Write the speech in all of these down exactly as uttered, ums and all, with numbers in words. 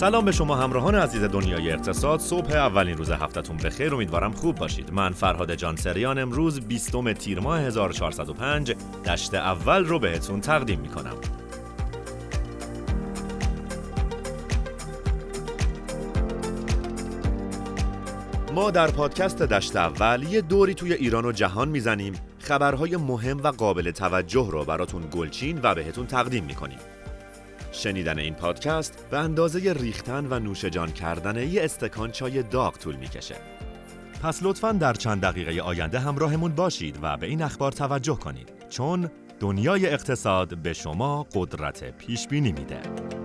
سلام به شما همراهان عزیز دنیای اقتصاد. صبح اولین روز هفته‌تون بخیر، امیدوارم خوب باشید. من فرهاد جانسریان امروز بیستم تیر ماه هزار و چهارصد و پنج دشت اول رو بهتون تقدیم میکنم. ما در پادکست دشت اول یه دوری توی ایران و جهان میزنیم، خبرهای مهم و قابل توجه رو براتون گلچین و بهتون تقدیم میکنیم. شنیدن این پادکست به اندازه ریختن و نوش جان کردن یه استکان چای داغ طول میکشه. پس لطفاً در چند دقیقه آینده همراهمون باشید و به این اخبار توجه کنید، چون دنیای اقتصاد به شما قدرت پیش بینی میده.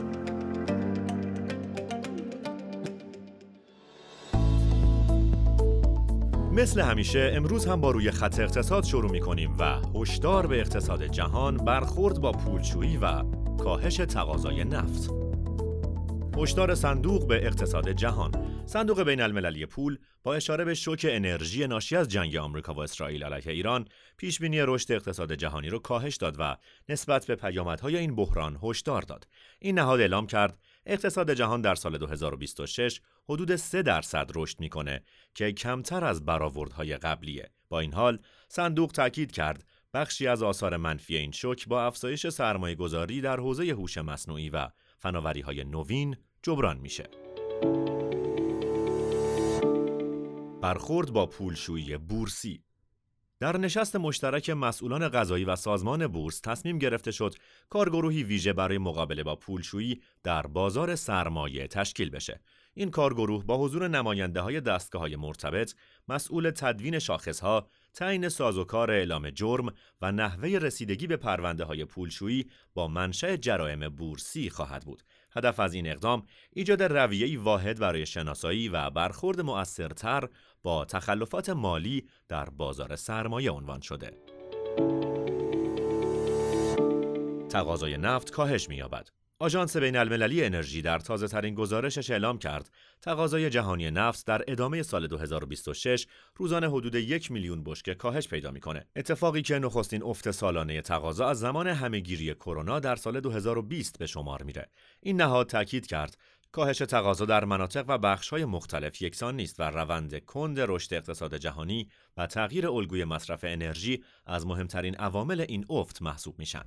مثل همیشه امروز هم با روی خط اقتصاد شروع می‌کنیم و هشدار به اقتصاد جهان، برخورد با پولشویی و کاهش تقاضای نفت. هشدار صندوق به اقتصاد جهان. صندوق بین المللی پول با اشاره به شوک انرژی ناشی از جنگ آمریکا و اسرائیل علیه ایران، پیشبینی رشد اقتصاد جهانی را کاهش داد و نسبت به پیامدهای این بحران هشدار داد. این نهاد اعلام کرد اقتصاد جهان در سال دو هزار و بیست و شش حدود سه درصد رشد میکنه که کمتر از برآوردهای قبلیه. با این حال صندوق تاکید کرد بخشی از آثار منفی این شوک با افزایش سرمایه‌گذاری در حوزه هوش مصنوعی و فناوری‌های نوین جبران میشه. برخورد با پولشویی بورسی. در نشست مشترک مسئولان قضایی و سازمان بورس تصمیم گرفته شد کارگروهی ویژه برای مقابله با پولشویی در بازار سرمایه تشکیل بشه. این کارگروه با حضور نماینده‌های دستگاه‌های مرتبط، مسئول تدوین شاخص‌ها، تعیین سازوکار اعلام جرم و نحوه رسیدگی به پرونده‌های پولشویی با منشأ جرایم بورسی خواهد بود. هدف از این اقدام ایجاد رویه‌ای واحد برای شناسایی و برخورد مؤثرتر با تخلفات مالی در بازار سرمایه عنوان شده. تقاضای نفت کاهش می‌یابد. آژانس بین‌المللی انرژی در تازه‌ترین گزارشش اعلام کرد تقاضای جهانی نفت در ادامه سال دو هزار و بیست و شش روزانه حدود یک میلیون بشکه کاهش پیدا می‌کنه. اتفاقی که نخستین افت سالانه تقاضا از زمان همه‌گیری کرونا در سال دو هزار و بیست به شمار میره. این نهاد تاکید کرد کاهش تقاضا در مناطق و بخش‌های مختلف یکسان نیست و روند کند رشد اقتصاد جهانی و تغییر الگوی مصرف انرژی از مهمترین عوامل این افت محسوب میشن.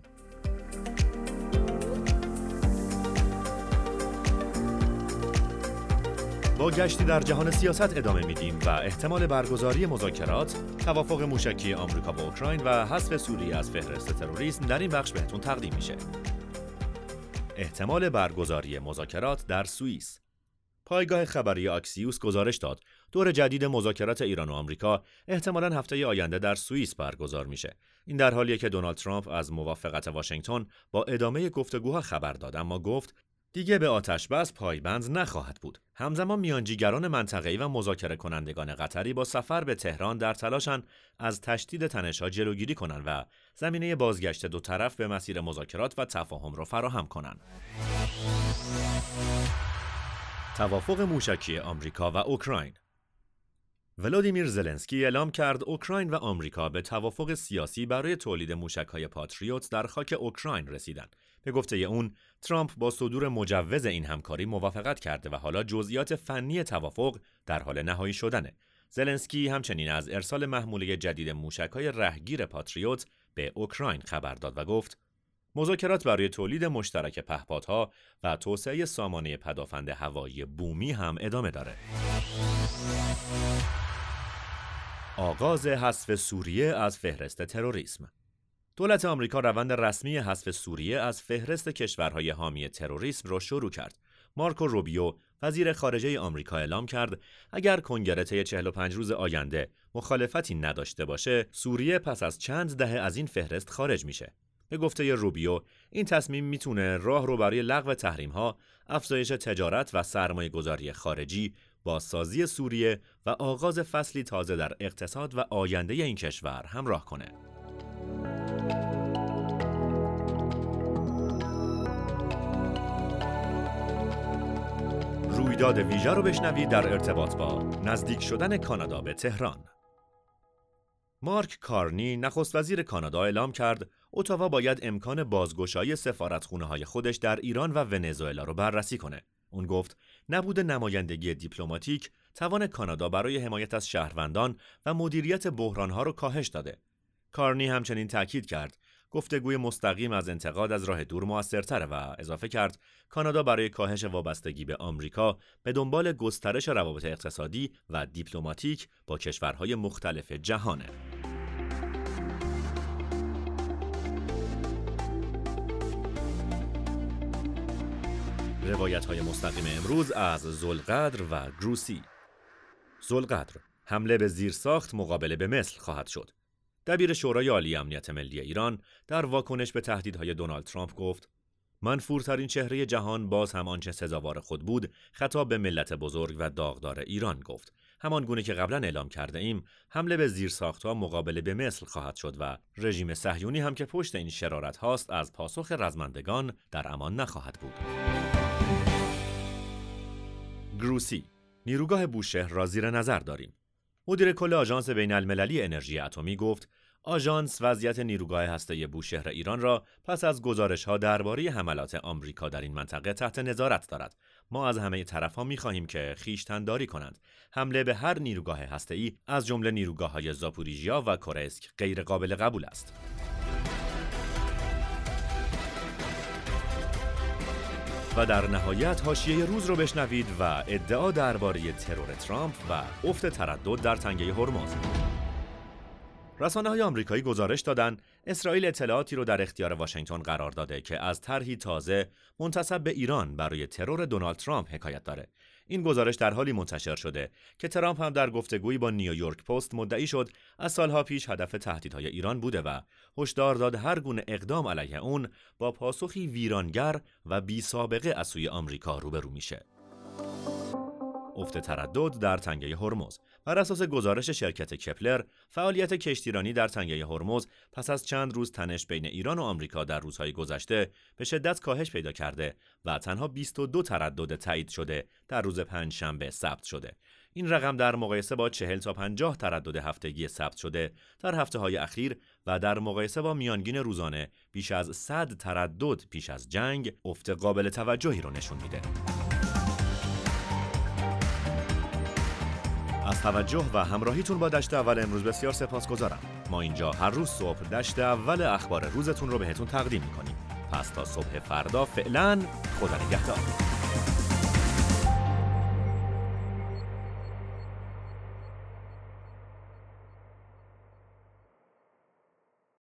با گشتی در جهان سیاست ادامه میدیم و احتمال برگزاری مذاکرات، توافق موشکی آمریکا با اوکراین و حذف سوریه از فهرست تروریسم در این بخش بهتون تقدیم میشه. احتمال برگزاری مذاکرات در سوئیس. پایگاه خبری آکسیوس گزارش داد دور جدید مذاکرات ایران و آمریکا احتمالاً هفته آینده در سوئیس برگزار میشه. این در حالیه که دونالد ترامپ از موافقت واشنگتن با ادامه گفتگوها خبر داد، اما گفت دیگه به آتش بس پایبند نخواهد بود. همزمان میانجیگران منطقه‌ای و مذاکره کنندگان قطری با سفر به تهران در تلاشن از تشدید تنش‌ها جلوگیری کنند و زمینه بازگشت دو طرف به مسیر مذاکرات و تفاهم را فراهم کنند. توافق موشکی آمریکا و اوکراین. ولادیمیر زلنسکی اعلام کرد اوکراین و آمریکا به توافق سیاسی برای تولید موشک‌های پاتریوت در خاک اوکراین رسیدند. به گفته اون، ترامپ با صدور مجوز این همکاری موافقت کرده و حالا جزئیات فنی توافق در حال نهایی شدنه. زلنسکی همچنین از ارسال محموله جدید موشک‌های رهگیر پاتریوت به اوکراین خبر داد و گفت مذاکرات برای تولید مشترک پهپادها و توسعه سامانه پدافند هوایی بومی هم ادامه داره. آغاز حذف سوریه از فهرست تروریسم. دولت آمریکا روند رسمی حذف سوریه از فهرست کشورهای حامی تروریسم را شروع کرد. مارکو روبیو، وزیر خارجه آمریکا، اعلام کرد اگر کنگره طی چهل و پنج روز آینده مخالفتی نداشته باشه، سوریه پس از چند دهه از این فهرست خارج میشه. به گفته روبیو، این تصمیم میتونه راه رو برای لغو تحریم‌ها، افزایش تجارت و سرمایه‌گذاری خارجی، بازسازی سوریه و آغاز فصلی تازه در اقتصاد و آینده این کشور همراه کنه. رویداد ویژه رو بشنوید در ارتباط با نزدیک شدن کانادا به تهران. مارک کارنی، نخست وزیر کانادا، اعلام کرد اتاوا باید امکان بازگشایی سفارتخانه‌های خودش در ایران و ونزوئلا رو بررسی کنه. اون گفت نبود نمایندگی دیپلماتیک توان کانادا برای حمایت از شهروندان و مدیریت بحران‌ها رو کاهش داده. کارنی همچنین تاکید کرد گفتگوی مستقیم از انتقاد از راه دور موثرتره و اضافه کرد کانادا برای کاهش وابستگی به آمریکا به دنبال گسترش روابط اقتصادی و دیپلماتیک با کشورهای مختلف جهانه. روایت‌های مستقیم امروز از ذوالقدر و گروسی. ذوالقدر: حمله به زیرساخت مقابله به مثل خواهد شد. دبیر شورای عالی امنیت ملی ایران در واکنش به تهدیدهای دونالد ترامپ گفت منفورترین چهره جهان باز هم آنچه سزاوار خود بود خطاب به ملت بزرگ و داغدار ایران گفت. همان گونه که قبلا اعلام کرده ایم حمله به زیرساخت‌ها مقابله به مثل خواهد شد و رژیم صهیونی هم که پشت این شرارت هاست از پاسخ رزمندگان در امان نخواهد بود. گروسی: نیروگاه بوشهر را زیر نظر داریم. مدیر کل آژانس بین‌المللی انرژی اتمی گفت آژانس وضعیت نیروگاه هسته‌ای بوشهر ایران را پس از گزارش‌ها درباره حملات آمریکا در این منطقه تحت نظارت دارد. ما از همه طرف‌ها می‌خواهیم که خویشتن‌داری کنند. حمله به هر نیروگاه هسته‌ای از جمله نیروگاه‌های زاپوریژیا و کورسک غیر قابل قبول است. و در نهایت حاشیه روز رو بشنوید و ادعا درباره ترور ترامپ و افت تردد در تنگه هرمز. رسانه‌های آمریکایی گزارش دادند اسرائیل اطلاعاتی رو در اختیار واشنگتن قرار داده که از طرحی تازه منتسب به ایران برای ترور دونالد ترامپ حکایت داره. این گزارش در حالی منتشر شده که ترامپ هم در گفتگویی با نیویورک پست مدعی شد از سالها پیش هدف تهدیدهای ایران بوده و هشدار داد هر گونه اقدام علیه اون با پاسخی ویرانگر و بی سابقه از سوی آمریکا روبرو میشه. افت تردد در تنگه هرمز. بر اساس گزارش شرکت کپلر، فعالیت کشتیرانی در تنگه هرمز پس از چند روز تنش بین ایران و آمریکا در روزهای گذشته به شدت کاهش پیدا کرده و تنها بیست و دو تردد تایید شده در روز پنجشنبه ثبت شده. این رقم در مقایسه با چهل تا پنجاه تردد هفتگی ثبت شده در هفته‌های اخیر و در مقایسه با میانگین روزانه بیش از صد تردد پیش از جنگ افت قابل توجهی رو نشون میده. از توجه و همراهیتون با دشت اول امروز بسیار سپاسگزارم. ما اینجا هر روز صبح دشت اول اخبار روزتون رو بهتون تقدیم می‌کنیم. پس تا صبح فردا فعلاً خدا نگهدار.